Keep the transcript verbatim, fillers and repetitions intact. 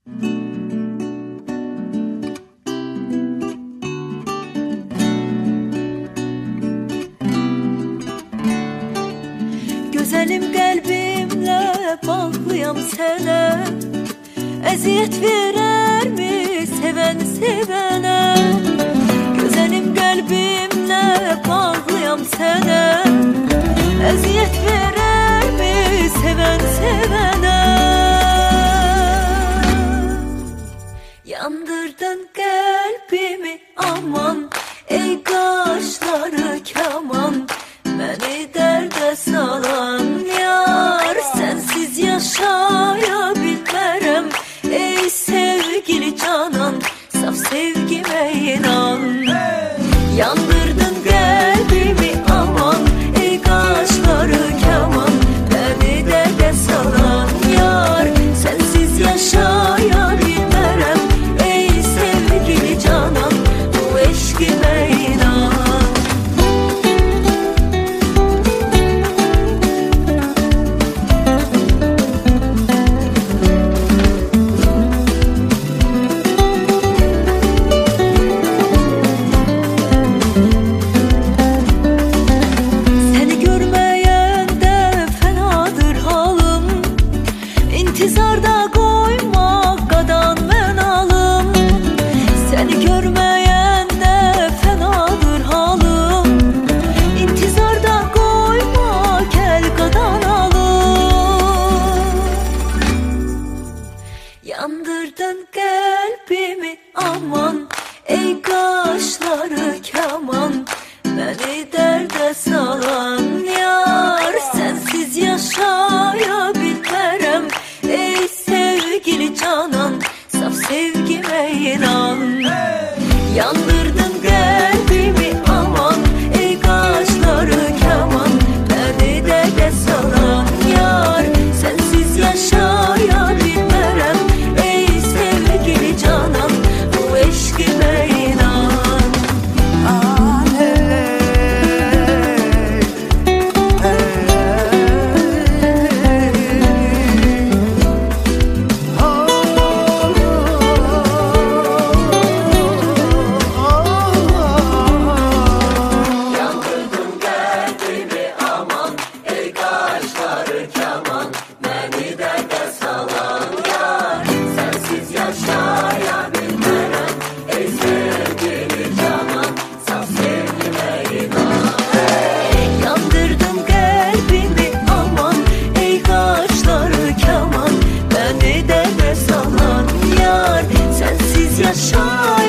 Güzelim qəlbimlə bağlıyam sənə, əziyyət verərmi sevən sevənə? Güzelim qəlbimlə bağlıyam sənə, əziyyət verərmi sevən sevənə? Yandırdın qəlbimi aman, ey qaşları kaman, məni dərdə salan yar. Sensiz yaşaya bilmərəm ey sevgili canan, saf sevgime inan. Yandırdın qəlbimi aman, ey qaşları kaman, məni dərdə salan yar. Sensiz yaşaya bilmərəm ey sevgili canan, bu eşkime inan. İntizarda koymak qadan mən alım, seni görməyəndə fənadır halım. İntizarda koymak əl qadan alım. Yandırdın qəlbimi aman, ey qaşları kaman, məni dərdə salan yar. Sensiz yaşaya bilmərəm ey sevgili canan, saf sevgime inan. Yandırdın qəlbimi aman, ey qaşları kaman, məni dərdə salan yar. Sensiz yaşaya bilmərəm ey sevgili canan, bu eşkime inan. Sensiz yaşa